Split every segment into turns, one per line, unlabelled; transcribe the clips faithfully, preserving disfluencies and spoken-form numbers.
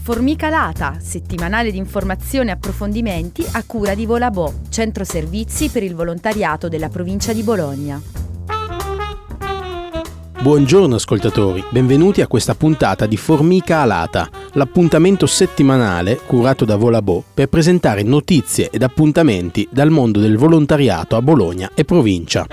Formica Lata, settimanale di informazioni e approfondimenti a cura di Volabò, centro servizi per il volontariato della provincia di Bologna.
Buongiorno ascoltatori, benvenuti a questa puntata di Formica Alata, l'appuntamento settimanale curato da Volabò per presentare notizie ed appuntamenti dal mondo del volontariato a Bologna e provincia.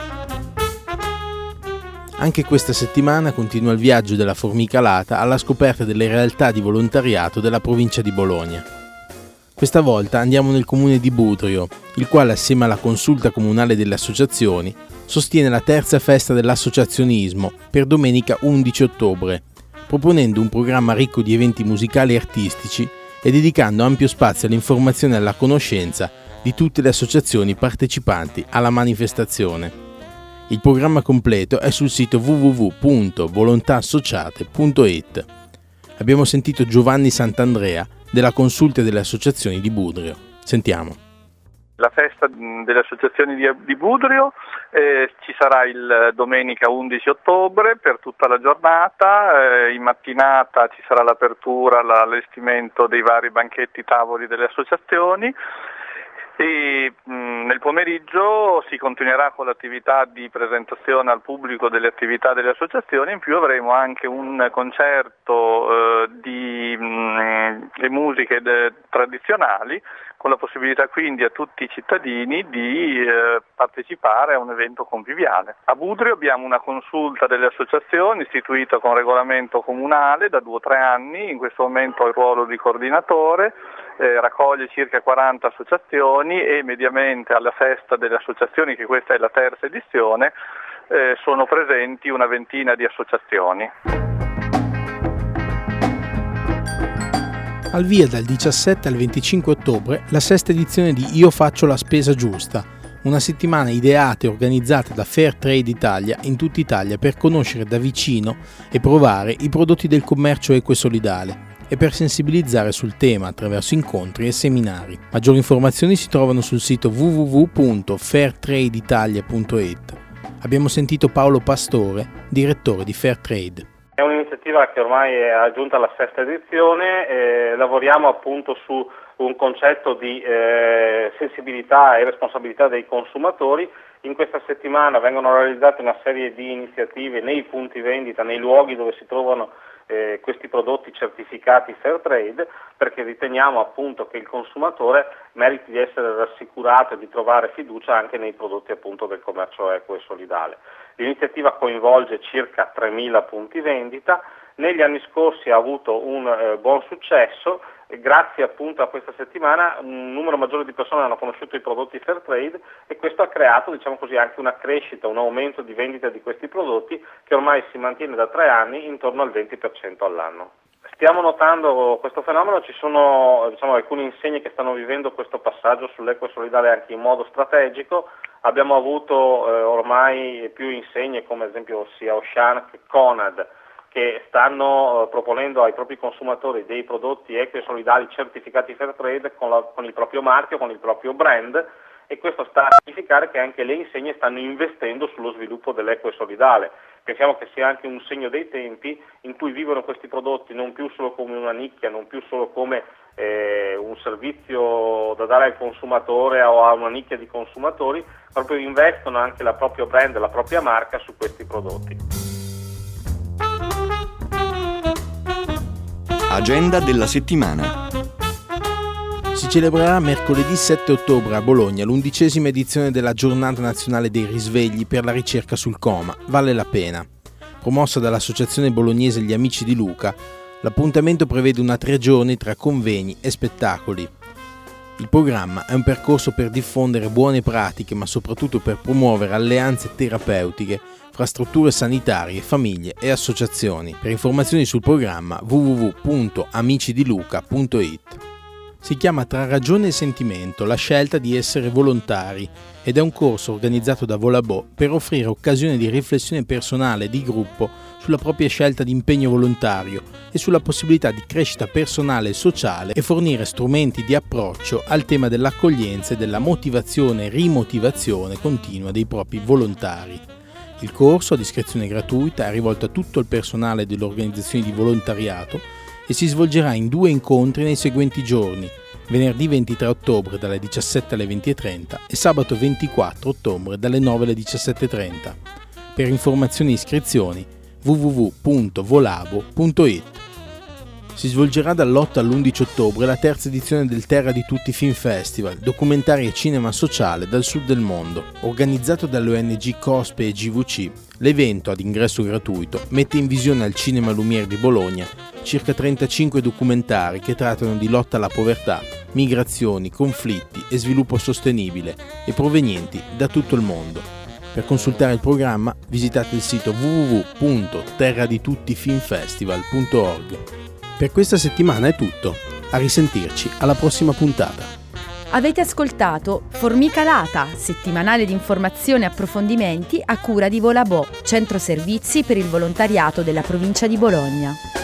Anche questa settimana continua il viaggio della Formica Alata alla scoperta delle realtà di volontariato della provincia di Bologna. Questa volta andiamo nel comune di Budrio, il quale assieme alla consulta comunale delle associazioni sostiene la terza festa dell'associazionismo per domenica undici ottobre, proponendo un programma ricco di eventi musicali e artistici e dedicando ampio spazio all'informazione e alla conoscenza di tutte le associazioni partecipanti alla manifestazione. Il programma completo è sul sito w w w punto volontà associate punto i t. Abbiamo sentito Giovanni Sant'Andrea della Consulta delle Associazioni di Budrio. Sentiamo.
La festa delle associazioni di, di Budrio eh, ci sarà il domenica undici ottobre per tutta la giornata, eh, in mattinata ci sarà l'apertura, l'allestimento dei vari banchetti tavoli delle associazioni. E mh, nel pomeriggio si continuerà con l'attività di presentazione al pubblico delle attività delle associazioni, in più avremo anche un concerto eh, di mh, le musiche de- tradizionali, con la possibilità quindi a tutti i cittadini di eh, partecipare a un evento conviviale. A Budrio abbiamo una consulta delle associazioni istituita con regolamento comunale da due o tre anni, in questo momento ho il ruolo di coordinatore, eh, raccoglie circa quaranta associazioni e mediamente alla festa delle associazioni, che questa è la terza edizione, eh, sono presenti una ventina di associazioni.
Al via dal diciassette al venticinque ottobre la sesta edizione di Io faccio la spesa giusta, una settimana ideata e organizzata da Fair Trade Italia in tutta Italia per conoscere da vicino e provare i prodotti del commercio equo e solidale e per sensibilizzare sul tema attraverso incontri e seminari. Maggiori informazioni si trovano sul sito w w w punto fair trade italia punto i t. Abbiamo sentito Paolo Pastore, direttore di Fair Trade.
È un'iniziativa che ormai è giunta alla sesta edizione, eh, lavoriamo appunto su un concetto di eh, sensibilità e responsabilità dei consumatori. In questa settimana vengono realizzate una serie di iniziative nei punti vendita, nei luoghi dove si trovano eh, questi prodotti certificati Fair Trade, perché riteniamo appunto che il consumatore meriti di essere rassicurato e di trovare fiducia anche nei prodotti appunto del commercio equo e solidale. L'iniziativa coinvolge circa tremila punti vendita, negli anni scorsi ha avuto un eh, buon successo, e grazie appunto a questa settimana un numero maggiore di persone hanno conosciuto i prodotti Fair Trade e questo ha creato, diciamo così, anche una crescita, un aumento di vendita di questi prodotti che ormai si mantiene da tre anni intorno al venti per cento all'anno. Stiamo notando questo fenomeno, ci sono diciamo, alcune insegne che stanno vivendo questo passaggio sull'equo e solidale anche in modo strategico. Abbiamo avuto eh, ormai più insegne come ad esempio sia Auchan che Conad, che stanno eh, proponendo ai propri consumatori dei prodotti equi e solidali certificati Fair Trade con, la, con il proprio marchio, con il proprio brand, e questo sta a significare che anche le insegne stanno investendo sullo sviluppo dell'equo e solidale. Pensiamo che sia anche un segno dei tempi in cui vivono questi prodotti non più solo come una nicchia, non più solo come eh, un servizio da dare al consumatore o a una nicchia di consumatori, proprio investono anche la propria brand, la propria marca su questi prodotti.
Agenda della settimana.
Si celebrerà mercoledì sette ottobre a Bologna l'undicesima edizione della Giornata Nazionale dei Risvegli per la ricerca sul coma, Vale la pena. Promossa dall'Associazione Bolognese Gli Amici di Luca, l'appuntamento prevede una tre giorni tra convegni e spettacoli. Il programma è un percorso per diffondere buone pratiche, ma soprattutto per promuovere alleanze terapeutiche fra strutture sanitarie, famiglie e associazioni. Per informazioni sul programma w w w punto amici di luca punto i t. Si chiama Tra ragione e sentimento, la scelta di essere volontari, ed è un corso organizzato da Volabò per offrire occasione di riflessione personale e di gruppo sulla propria scelta di impegno volontario e sulla possibilità di crescita personale e sociale e fornire strumenti di approccio al tema dell'accoglienza e della motivazione e rimotivazione continua dei propri volontari. Il corso, a iscrizione gratuita, è rivolto a tutto il personale delle organizzazioni di volontariato e si svolgerà in due incontri nei seguenti giorni, venerdì ventitré ottobre dalle diciassette alle venti e trenta e sabato ventiquattro ottobre dalle nove alle diciassette e trenta. Per informazioni e iscrizioni w w w punto volabo punto it. Si svolgerà dall'otto all'undici ottobre la terza edizione del Terra di Tutti Film Festival, documentari e cinema sociale dal sud del mondo. Organizzato dalle O N G COSPE e G V C, l'evento, ad ingresso gratuito, mette in visione al Cinema Lumière di Bologna circa trentacinque documentari che trattano di lotta alla povertà, migrazioni, conflitti e sviluppo sostenibile e provenienti da tutto il mondo. Per consultare il programma visitate il sito w w w punto terra di tutti film festival punto org. Per questa settimana è tutto. A risentirci alla prossima puntata.
Avete ascoltato Formica Lata, settimanale di informazioni e approfondimenti a cura di Volabò, centro servizi per il volontariato della provincia di Bologna.